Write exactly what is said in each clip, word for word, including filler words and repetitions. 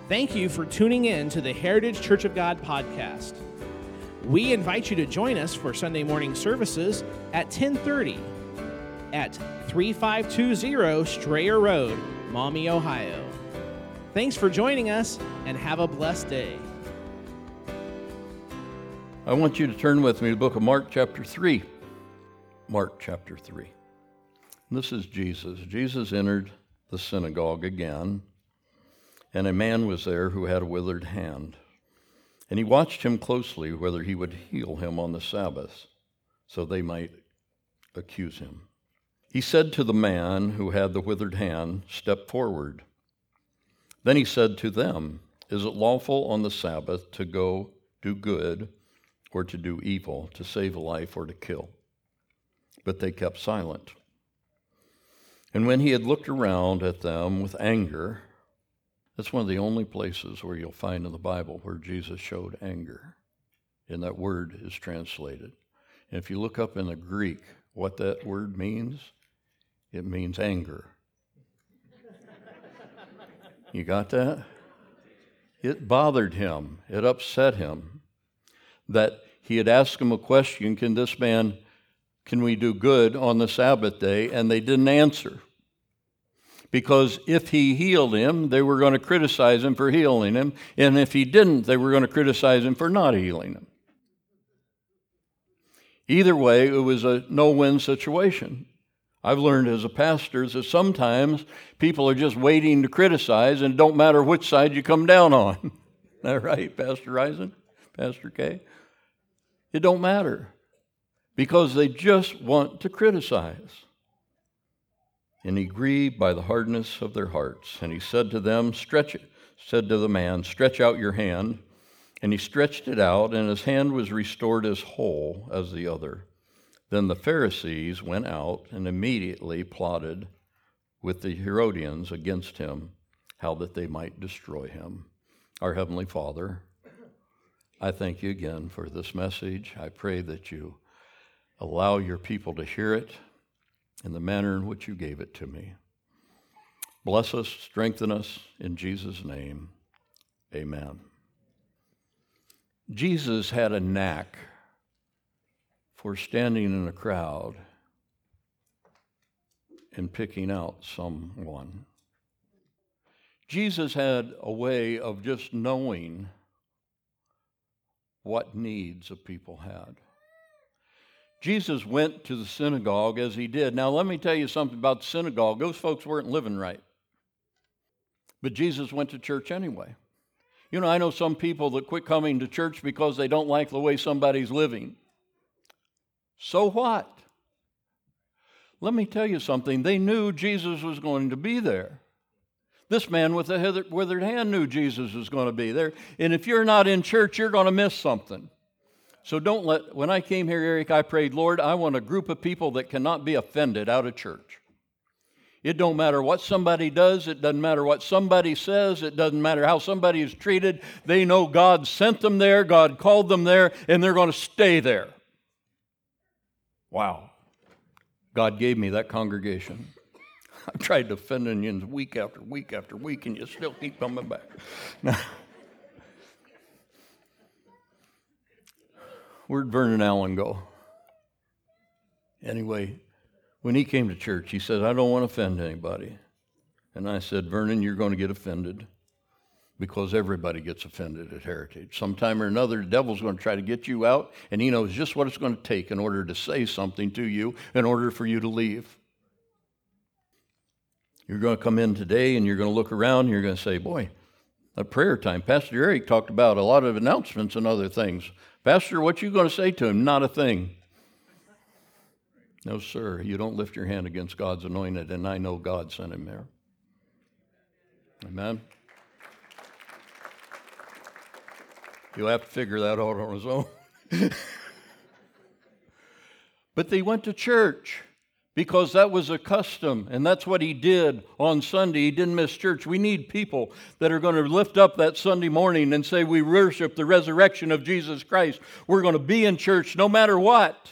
Thank you for tuning in to the Heritage Church of God podcast. We invite you to join us for Sunday morning services at ten thirty at thirty-five twenty Strayer Road, Maumee, Ohio. Thanks for joining us, and have a blessed day. I want you to turn with me to the book of Mark chapter three. Mark chapter three. This is Jesus. Jesus entered the synagogue again, and a man was there who had a withered hand. And he watched him closely whether he would heal him on the Sabbath, so they might accuse him. He said to the man who had the withered hand, "Step forward." Then he said to them, "Is it lawful on the Sabbath to go do good or to do evil, to save a life or to kill?" But they kept silent. And when he had looked around at them with anger, that's one of the only places where you'll find in the Bible where Jesus showed anger, and that word is translated. And if you look up in the Greek what that word means, it means anger. You got that? It bothered him. It upset him that he had asked him a question, can this man, can we do good on the Sabbath day? And they didn't answer. Because if he healed him, they were going to criticize him for healing him. And if he didn't, they were going to criticize him for not healing him. Either way, it was a no-win situation. I've learned as a pastor that sometimes people are just waiting to criticize, and it don't matter which side you come down on. Is that right, Pastor Risen? Pastor Kay? It don't matter, because they just want to criticize. And he grieved by the hardness of their hearts. And he said to them, stretch it, said to the man, "Stretch out your hand." And he stretched it out, and his hand was restored as whole as the other. Then the Pharisees went out and immediately plotted with the Herodians against him, how that they might destroy him. Our Heavenly Father, I thank you again for this message. I pray that you allow your people to hear it in the manner in which you gave it to me. Bless us, strengthen us, in Jesus' name, amen. Jesus had a knack for standing in a crowd and picking out someone. Jesus had a way of just knowing what needs a people had. Jesus went to the synagogue as he did. Now, let me tell you something about the synagogue. Those folks weren't living right. But Jesus went to church anyway. You know, I know some people that quit coming to church because they don't like the way somebody's living. So what? Let me tell you something. They knew Jesus was going to be there. This man with the withered hand knew Jesus was going to be there. And if you're not in church, you're going to miss something. So don't let, when I came here, Eric, I prayed, Lord, I want a group of people that cannot be offended out of church. It don't matter what somebody does. It doesn't matter what somebody says. It doesn't matter how somebody is treated. They know God sent them there, God called them there, and they're going to stay there. Wow. God gave me that congregation. I've tried to offend you week after week after week, and you still keep coming back. Now, where'd Vernon Allen go? Anyway, when he came to church, he said, I don't want to offend anybody. And I said, Vernon, you're going to get offended because everybody gets offended at Heritage. Sometime or another, the devil's going to try to get you out, and he knows just what it's going to take in order to say something to you in order for you to leave. You're going to come in today, and you're going to look around, and you're going to say, boy, at prayer time, Pastor Eric talked about a lot of announcements and other things. Pastor, what you going to say to him? Not a thing. No, sir, you don't lift your hand against God's anointed, and I know God sent him there. Amen? He'll have to figure that out on his own. But they went to church because that was a custom, and that's what he did on Sunday. He didn't miss church. We need people that are going to lift up that Sunday morning and say, we worship the resurrection of Jesus Christ. We're going to be in church no matter what.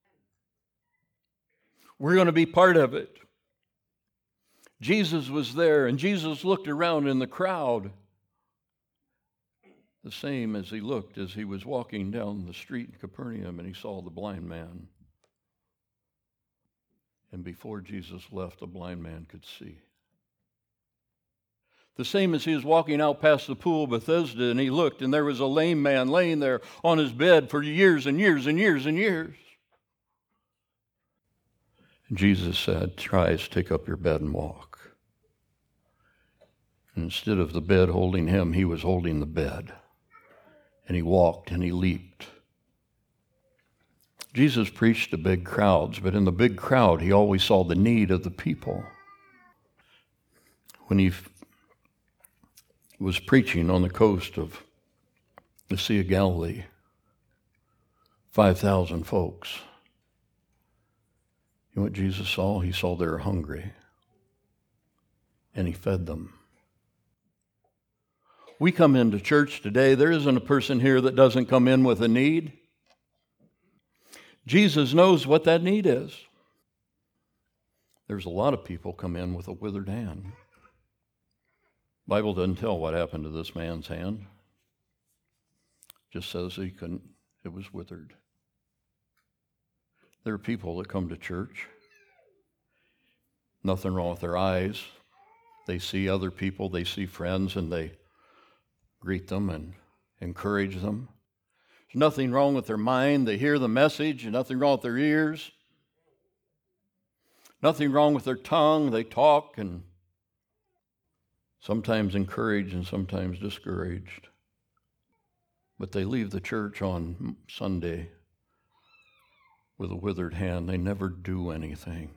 We're going to be part of it. Jesus was there, and Jesus looked around in the crowd, The same as he looked as he was walking down the street in Capernaum and he saw the blind man. And before Jesus left, the blind man could see. The same as he was walking out past the pool of Bethesda and he looked and there was a lame man laying there on his bed for years and years and years and years. And Jesus said, "Rise, take up your bed and walk." And instead of the bed holding him, he was holding the bed. And he walked and he leaped. Jesus preached to big crowds, but in the big crowd, he always saw the need of the people. When he was preaching on the coast of the Sea of Galilee, five thousand folks. You know what Jesus saw? He saw they were hungry, and he fed them. We come into church today, there isn't a person here that doesn't come in with a need. Jesus knows what that need is. There's a lot of people come in with a withered hand. The Bible doesn't tell what happened to this man's hand. It just says he couldn't, it was withered. There are people that come to church. Nothing wrong with their eyes. They see other people, they see friends, and they greet them and encourage them. There's nothing wrong with their mind. They hear the message, and nothing wrong with their ears. Nothing wrong with their tongue. They talk and sometimes encouraged and sometimes discouraged. But they leave the church on Sunday with a withered hand. They never do anything.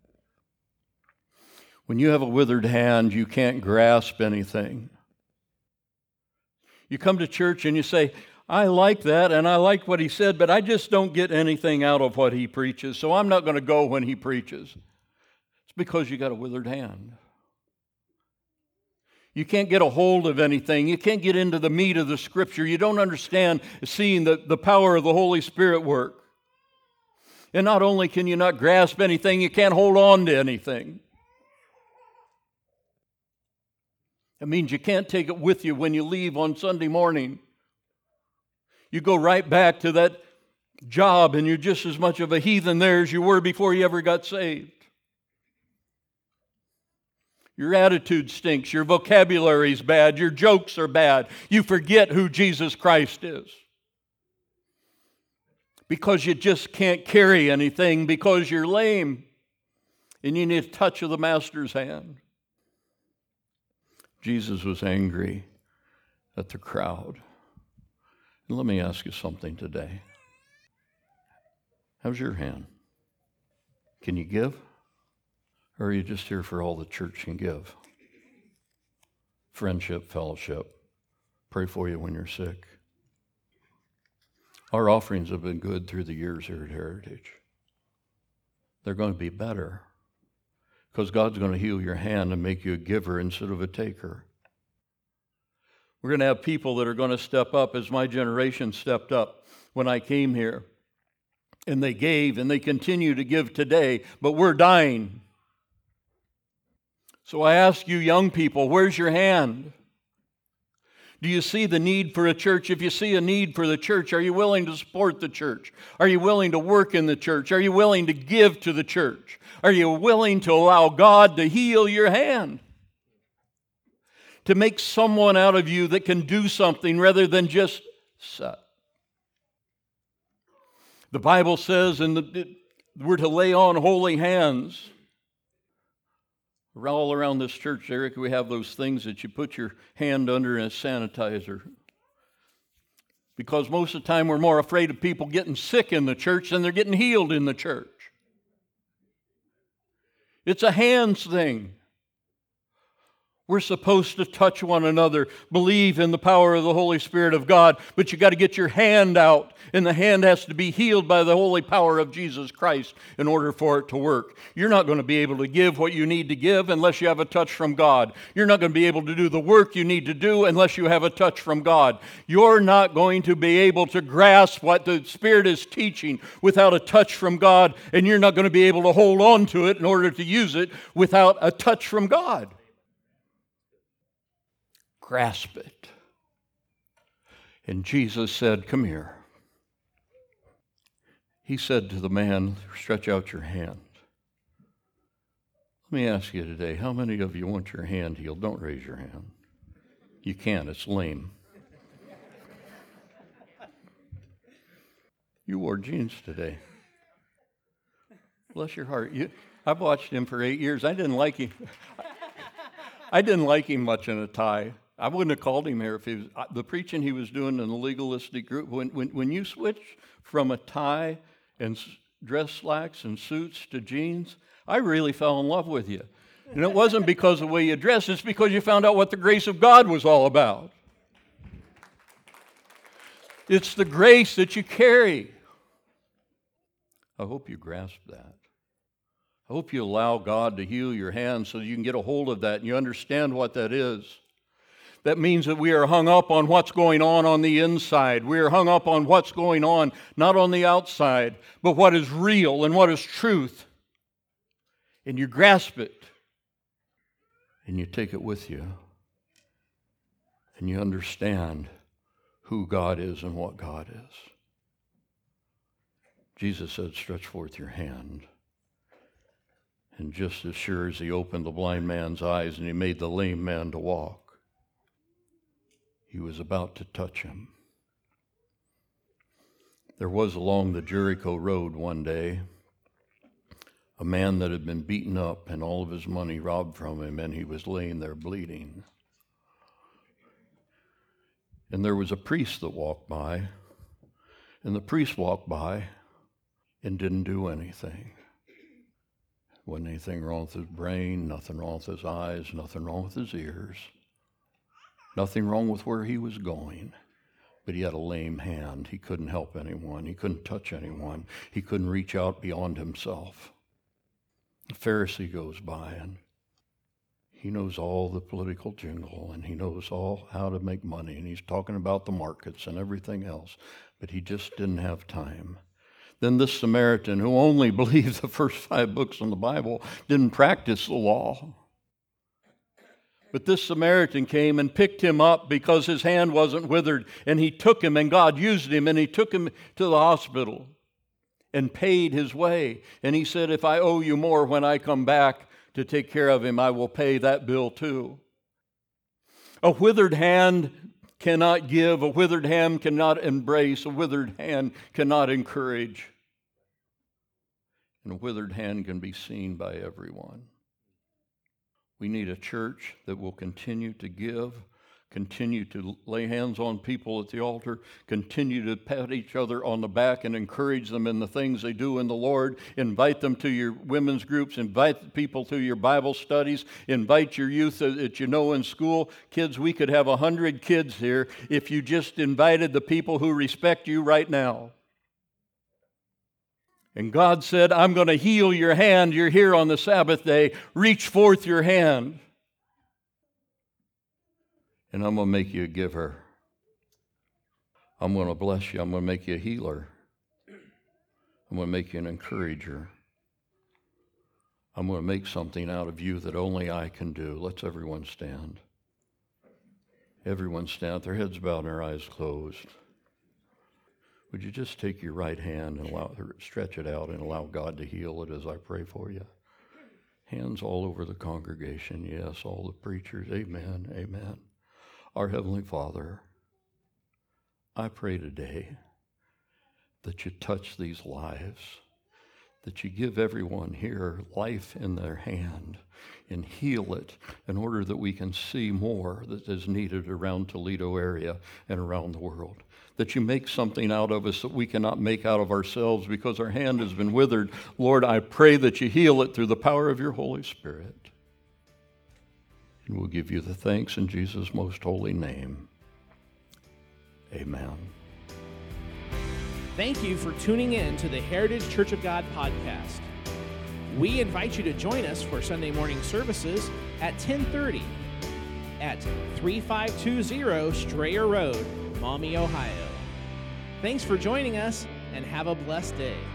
When you have a withered hand, you can't grasp anything. You come to church and you say, "I like that and I like what he said, but I just don't get anything out of what he preaches, so I'm not going to go when he preaches." It's because you got a withered hand. You can't get a hold of anything. You can't get into the meat of the Scripture. You don't understand seeing the, the power of the Holy Spirit work. And not only can you not grasp anything, you can't hold on to anything. It means you can't take it with you when you leave on Sunday morning. You go right back to that job and you're just as much of a heathen there as you were before you ever got saved. Your attitude stinks. Your vocabulary's bad. Your jokes are bad. You forget who Jesus Christ is. Because you just can't carry anything because you're lame and you need a touch of the Master's hand. Jesus was angry at the crowd. And let me ask you something today. How's your hand? Can you give? Or are you just here for all the church can give? Friendship, fellowship. Pray for you when you're sick. Our offerings have been good through the years here at Heritage. They're going to be better because God's going to heal your hand and make you a giver instead of a taker. We're going to have people that are going to step up as my generation stepped up when I came here. And they gave and they continue to give today, but we're dying. So I ask you young people, where's your hand? Do you see the need for a church? If you see a need for the church, are you willing to support the church? Are you willing to work in the church? Are you willing to give to the church? Are you willing to allow God to heal your hand? To make someone out of you that can do something rather than just sit. The Bible says in the, we're to lay on holy hands. All around this church, Eric, we have those things that you put your hand under as sanitizer. Because most of the time we're more afraid of people getting sick in the church than they're getting healed in the church. It's a hands thing. We're supposed to touch one another, believe in the power of the Holy Spirit of God, but you got to get your hand out, and the hand has to be healed by the holy power of Jesus Christ in order for it to work. You're not going to be able to give what you need to give unless you have a touch from God. You're not going to be able to do the work you need to do unless you have a touch from God. You're not going to be able to grasp what the Spirit is teaching without a touch from God, and you're not going to be able to hold on to it in order to use it without a touch from God. Grasp it. And Jesus said, "Come here." He said to the man, "Stretch out your hand." Let me ask you today, how many of you want your hand healed? Don't raise your hand. You can't, it's lame. You wore jeans today. Bless your heart. You, I've watched him for eight years. I didn't like him. I didn't like him much in a tie. I wouldn't have called him here if he was, the preaching he was doing in the legalistic group. When, when, when you switch from a tie and dress slacks and suits to jeans, I really fell in love with you. And it wasn't because of the way you dressed, it's because you found out what the grace of God was all about. It's the grace that you carry. I hope you grasp that. I hope you allow God to heal your hands so you can get a hold of that and you understand what that is. That means that we are hung up on what's going on on the inside. We are hung up on what's going on, not on the outside, but what is real and what is truth. And you grasp it, and you take it with you, and you understand who God is and what God is. Jesus said, "Stretch forth your hand." And just as sure as he opened the blind man's eyes and he made the lame man to walk, he was about to touch him. There was along the Jericho road one day a man that had been beaten up and all of his money robbed from him, and he was laying there bleeding. And there was a priest that walked by, and the priest walked by and didn't do anything. Wasn't anything wrong with his brain, nothing wrong with his eyes, nothing wrong with his ears, nothing wrong with where he was going. But he had a lame hand. He couldn't help anyone. He couldn't touch anyone. He couldn't reach out beyond himself. The Pharisee goes by, and he knows all the political jingle, and he knows all how to make money, and he's talking about the markets and everything else, but he just didn't have time. Then this Samaritan, who only believed the first five books in the Bible, didn't practice the law. But this Samaritan came and picked him up because his hand wasn't withered, and he took him, and God used him, and he took him to the hospital and paid his way. And he said, "If I owe you more when I come back to take care of him, I will pay that bill too." A withered hand cannot give, a withered hand cannot embrace, a withered hand cannot encourage. And a withered hand can be seen by everyone. We need a church that will continue to give, continue to lay hands on people at the altar, continue to pat each other on the back and encourage them in the things they do in the Lord, invite them to your women's groups, invite people to your Bible studies, invite your youth that you know in school. Kids, we could have a hundred kids here if you just invited the people who respect you right now. And God said, "I'm going to heal your hand. You're here on the Sabbath day. Reach forth your hand. And I'm going to make you a giver. I'm going to bless you. I'm going to make you a healer. I'm going to make you an encourager. I'm going to make something out of you that only I can do." Let's everyone stand. Everyone stand, their heads bowed and their eyes closed. Would you just take your right hand and allow, stretch it out and allow God to heal it as I pray for you? Hands all over the congregation. Yes, all the preachers. Amen, amen. Our Heavenly Father, I pray today that you touch these lives, that you give everyone here life in their hand and heal it in order that we can see more that is needed around Toledo area and around the world. That you make something out of us that we cannot make out of ourselves because our hand has been withered. Lord, I pray that you heal it through the power of your Holy Spirit. And we'll give you the thanks in Jesus' most holy name. Amen. Thank you for tuning in to the Heritage Church of God podcast. We invite you to join us for Sunday morning services at ten thirty at thirty-five twenty Strayer Road, Maumee, Ohio. Thanks for joining us, and have a blessed day.